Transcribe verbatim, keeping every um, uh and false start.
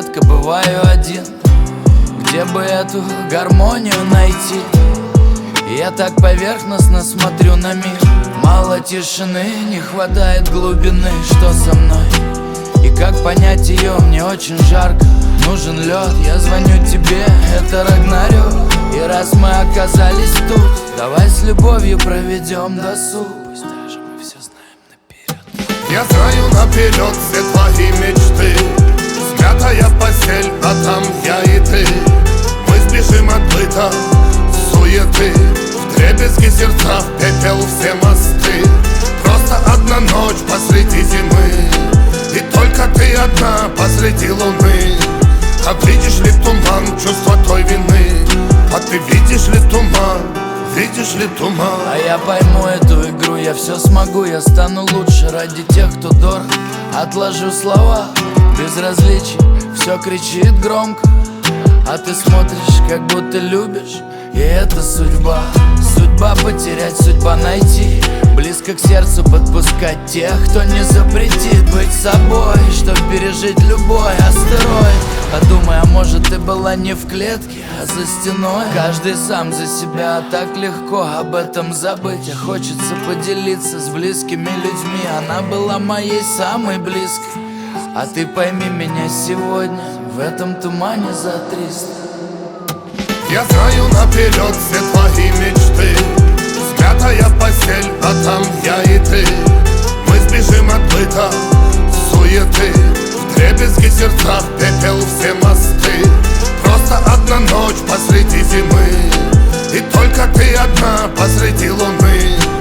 редко бываю один. Где бы эту гармонию найти? Я так поверхностно смотрю на мир. Мало тишины, не хватает глубины. Что со мной? И как понять ее? Мне очень жарко, нужен лед. Я звоню тебе, это Рагнарёк. И раз мы оказались тут, давай с любовью проведем досуг. Пусть даже мы все знаем наперед. Я знаю наперед все твои мечты. Смятая постель, а там я и ты. Мы сбежим от быта, суеты. Вдребезги сердца, в пепел все мосты. Просто одна ночь посреди зимы, и только ты одна посреди луны. А видишь ли туман, чувство той вины? А ты видишь ли туман, видишь ли туман? А я пойму эту игру, я все смогу. Я стану лучше ради тех, кто дорог. Отложу слова, безразличие, все кричит громко. А ты смотришь, как будто любишь, и это судьба. Судьба потерять, судьба найти. Близко к сердцу подпускать тех, кто не запретит быть собой, чтоб пережить любой астероид. Подумай, а может ты была не в клетке, а за стеной. Каждый сам за себя, так легко об этом забыть. А хочется поделиться с близкими людьми. Она была моей самой близкой. А ты пойми меня сегодня в этом тумане за триста. Я знаю наперед все твои мечты. Смятая постель, а там я и ты. Мы сбежим от быта, суеты. Вдребезги сердца, в пепел все мосты. Просто одна ночь посреди зимы, и только ты одна посреди луны.